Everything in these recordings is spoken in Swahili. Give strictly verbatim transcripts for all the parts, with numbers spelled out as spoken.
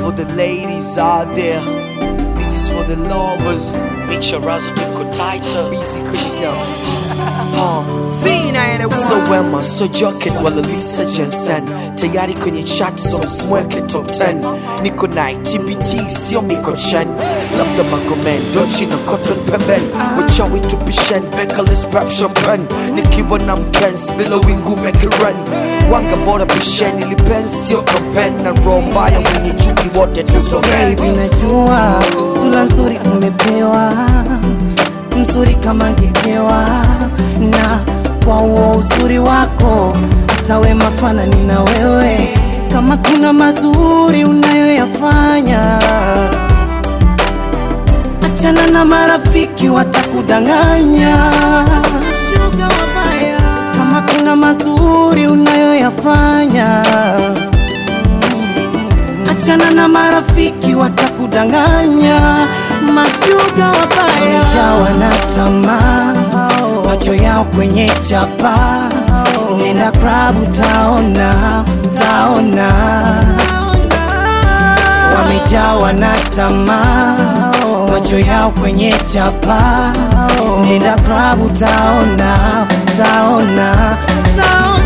for the ladies out there. This is for the lovers. Make your razzle tuko tighter. Busy kwenye girl. uh. So wema, so joking, wala lisa jensen. Tayari kwenye chat, so mweke top ten. Niko night, T B T, sio miko chen. Labda magomen, dochi na cotton pemben. Wachawi tupishen, bekalis rap champagne. Nikiwa na mpenzi, bila wingu make it run. Wanga bora pishen, ili pen, sio kampen. Na roho mbaya, mwenye chuki wote tuzo men. Baby najua, sura nzuri umepewa, mzuri kama ngekewa. Na kwa uo uzuri wako, atawe mafanani na wewe. Kama kuna mazuri unayoyafanya, achana na marafiki watakudanganya. Shoga wabaya. Kama kuna mazuri unayoyafanya, achana na marafiki watakudanganya. Mashuga wabaya wamejawa na tamaa, macho yao kwenye chapa. Nenda club utaona, utaona. Wamejawa na tamaa, macho yao kwenye chapa. Nenda club utaona, utaona, utaona.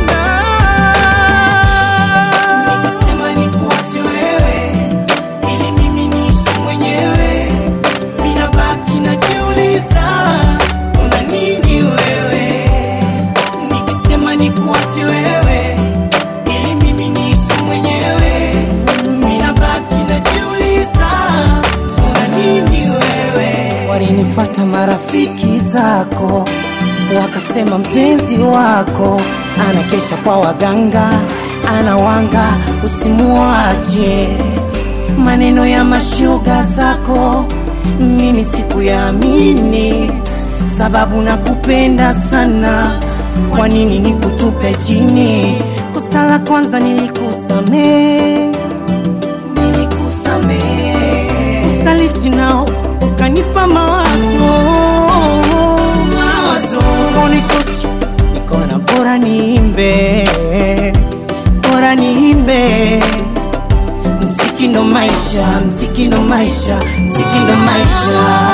Walinifata marafiki zako, wakasema mpenzi wako anakesha kwa waganga, anawanga usimuache. Maneno ya mashoga zako mimi sikuyaamini, sababu nakupenda sana. Kwa nini nikutupe chini? Kosa la kwanza nilikusamee, nilikusamee. Usaliti nao ukanipa mawazo, mawazo. Konitoshi, nikona bora niimbe, bora niimbe. Mziki ndo maisha, mziki ndo maisha, mziki ndo maisha.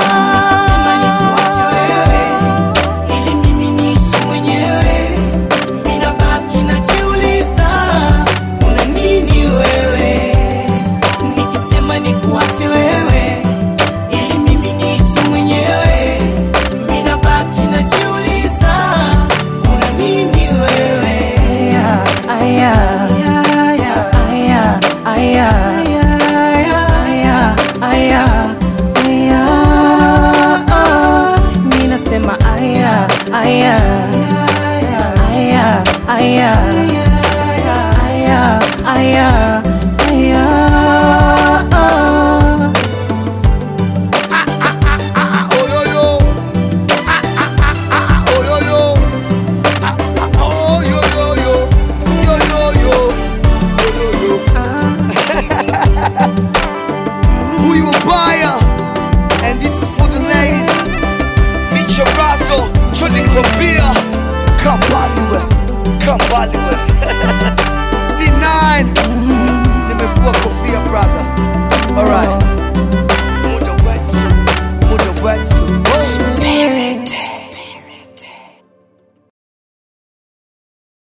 Aya, aya, aya, aya, aya, aya. Ah ah ah ah, oh yo yo. Ah ah ah ah, oh yo yo. Ah ah, oh yo yo yo, yo yo yo, yo yo yo. Huyu mbaya, and this is for the ladies. Meet your razzle. Chodi kofia Kambaliwe Kambaliwe C nine nimevua kofia brother. Alright. Muda wetu Muda wetu